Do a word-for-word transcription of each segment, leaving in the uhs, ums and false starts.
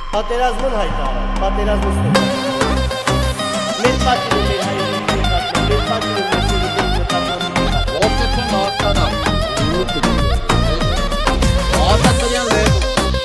Պատերազմն հայտարար, պատերազմն ստեղծել։ Մեր պատիվը մեր հայերի նկատմամբ, մեր պատիվը մեր սիրելի նկատմամբ։ Որդեթուն հաղթանակ, ուրուտը դիզել։ Ատակրյան լեգ։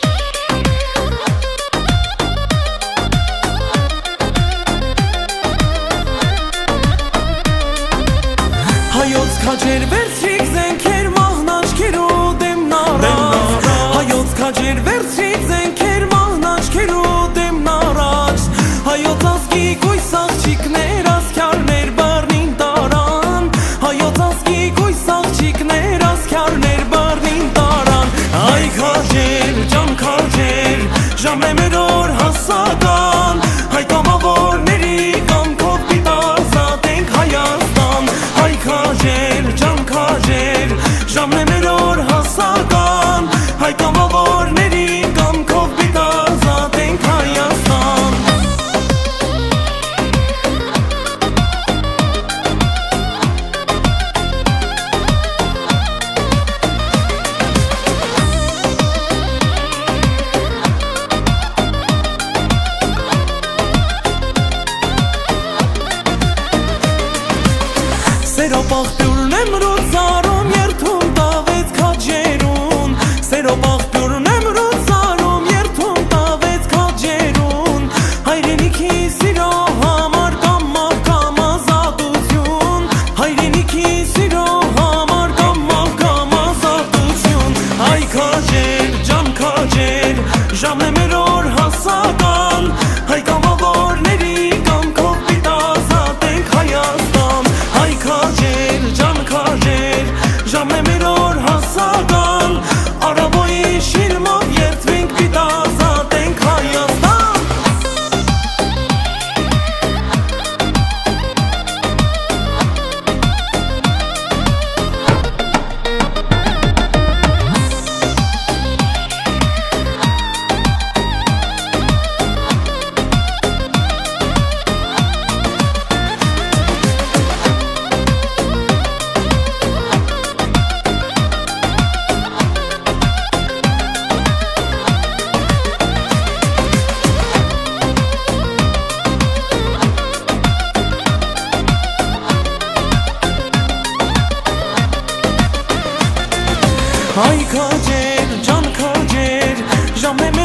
Հայոց քաջեր վերցրիք զենքեր մահնաճքեր ու դեմնարած Հայոց քաջեր վերցրիք զենքեր մահնաճքեր ու դեմնարած Հայոց ազգի գույս աղջիկներ ասքյարներ բառնին տարան Հայոց ազգի գույս աղջիկներ ասքյարներ բառնին տարան Այ քաջեր, ջան քաջեր, ժամը մեր օր հասական Հայ կամավորների կամքով պիտազատենք Հայաստան Հայ քաջեր, ջան քաջեր, ժամն է մեր օր հասական Հայ կամավորների կամքով պիտազատենք Հայաստան Սերոպ աղբյուրն եմ ռոծարում, երթում տավեց քաջերուն Սերոպ աղբյուրն եմ ռոծարում, երթում տավեց քաջերուն Հայրենիքի սիրո համար կամավ կամ ազատություն Հայրենիքի սիրո համար կամավ կամ ազատություն Այ քաջեր, ջան քաջեր, ժամն է մեր օր հասական Հայ կամավորների կամքով պիտազատենք Հայաստան Հայ քաջեր, ջան քաջեր, ժամն է մեր օր հասական Արաբոյի շիրմով երթվենք պիտազատենք Հայաստան Հայ քաջեր, ջան քաջեր, ժամն է